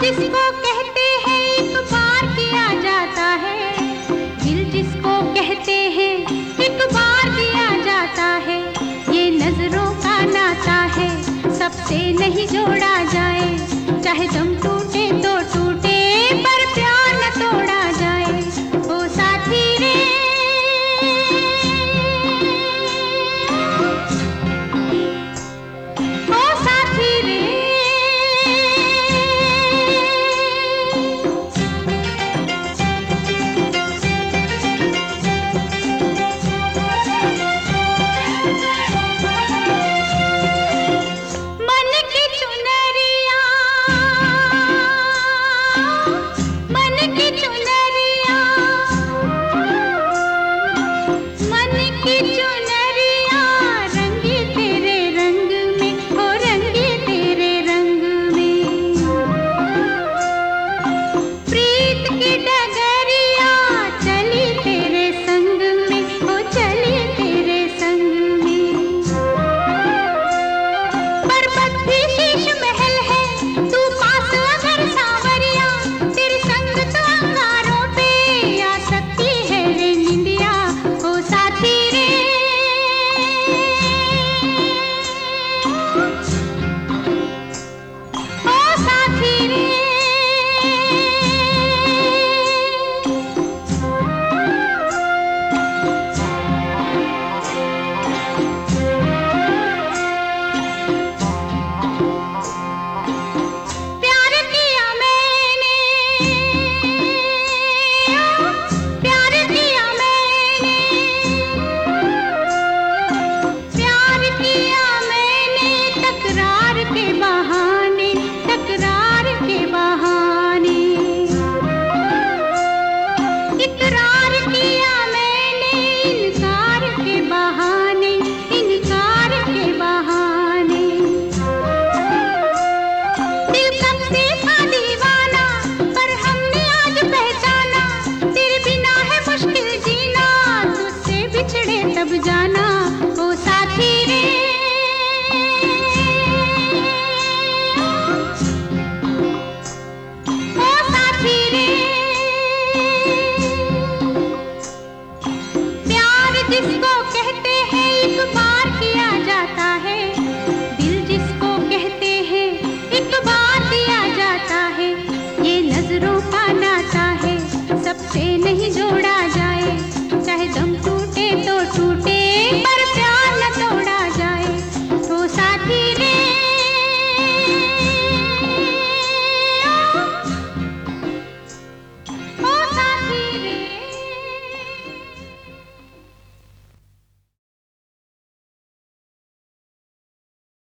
जिसको कहते हैं एक बार किया जाता है, दिल जिसको कहते हैं एक बार दिया जाता है। ये नजरों का नाता है, सबसे नहीं जोड़ा जाए, चाहे दम टूटे तो टूटे पर प्यार न तोड़ा जाए। ओ साथी रे, ओ साथी रे। मन की चुनरिया, मन की चुनरिया, मन की चुनरिया रंगी तेरे रंग में, ओ रंगी तेरे रंग में। प्रीत की डगरिया चली तेरे संग में, ओ चली तेरे संग में। पर्वत भी शीश महल है, तू पास अगर सांवरिया, तेरे संग तो अंगारों पे आ सकती है रे निंदिया। ओ साथी रे, ओ साथी रे। प्यार किया मैंने, प्यार किया मैंने, प्यार किया मैंने तकरार के बहाने, तकरार के बहाने। इकरार किया मैंने इनकार के बहाने, इनकार के बहाने। दिल कब से था दीवाना, पर हमने आज पहचाना, तेरे बिना है मुश्किल जीना, तुझसे बिछड़े तब जाना। ओ साथी रे, ओ साथी रे। प्यार जिसको कहते हैं एक बार किया जाता है, दिल जिसको कहते हैं एक बार दिया जाता है। ये नजरों का नाता है, सबसे नहीं जोड़ा जाए, चाहे दम टूटे तो टूटे पर